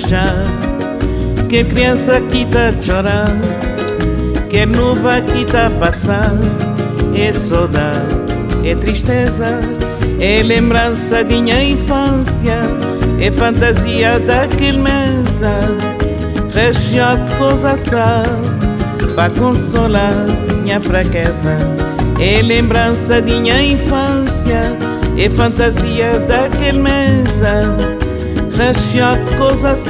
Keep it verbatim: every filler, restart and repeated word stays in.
viajar, que criança que tá chorando, que nuvem que tá passando. É saudade, é tristeza, é lembrança de minha infância, é fantasia daquele mesa, recheado de coisa sal, para consolar minha fraqueza. É lembrança de minha infância, é fantasia daquele mesa, recheado de coisa sal.